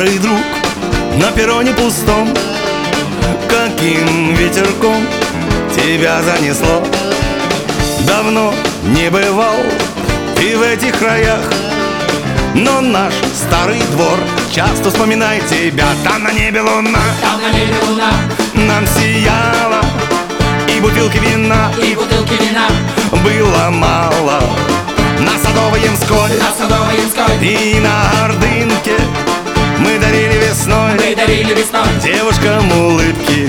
старый друг на перроне пустом. Каким ветерком тебя занесло? Давно не бывал ты в этих краях, но наш старый двор часто вспоминает тебя. Там на небе луна, там на небе луна, нам сияла, и бутылки вина, и бутылки вина было мало. На Садово-Ямской, на Садово-Ямской и на Ордынке мы дарили весной девушкам улыбки.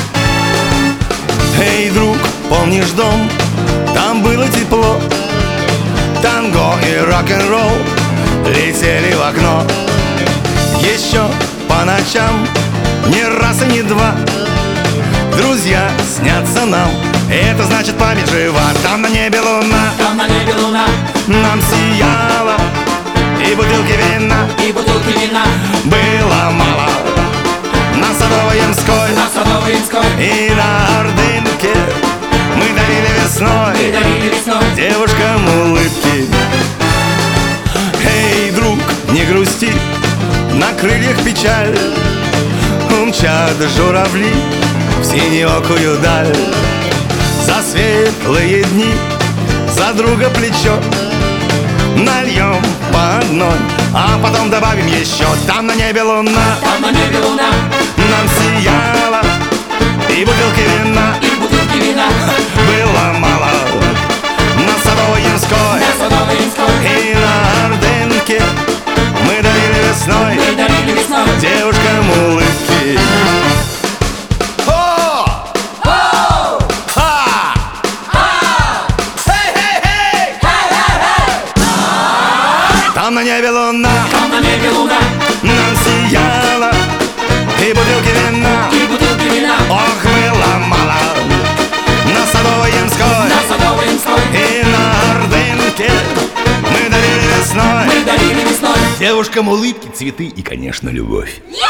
Эй, друг, помнишь дом? Там было тепло. Танго и рок-н-ролл летели в окно. Еще по ночам не раз и не два друзья снятся нам, это значит память жива. Там на небе луна, там на небе луна, нам сияла, и бутылки вина, и бутылки вина было мало. На Садово-Ямской, на Садово-Ямской и на Ордынке мы дарили весной девушкам улыбки. Эй, друг, не грусти, на крыльях печаль умчат журавли в синеокую даль. За светлые дни, за друга плечо нальем по одной, а потом добавим еще. Там на небе луна, там на небе луна, нам сияла, и бутылки вина, и бутылки вина было мало. На Садово-Ямской, на Садово-Ямской и на Ордынке мы дарили весной девушкам улыбки. Там на небе луна, там на небе луна, нам сияла, и бутылки вина, и бутылки вина ох, было мало. На Садово-Ямской, на Садово-Ямской и на Ордынке мы дарили весной весной девушкам улыбки, цветы и, конечно, любовь.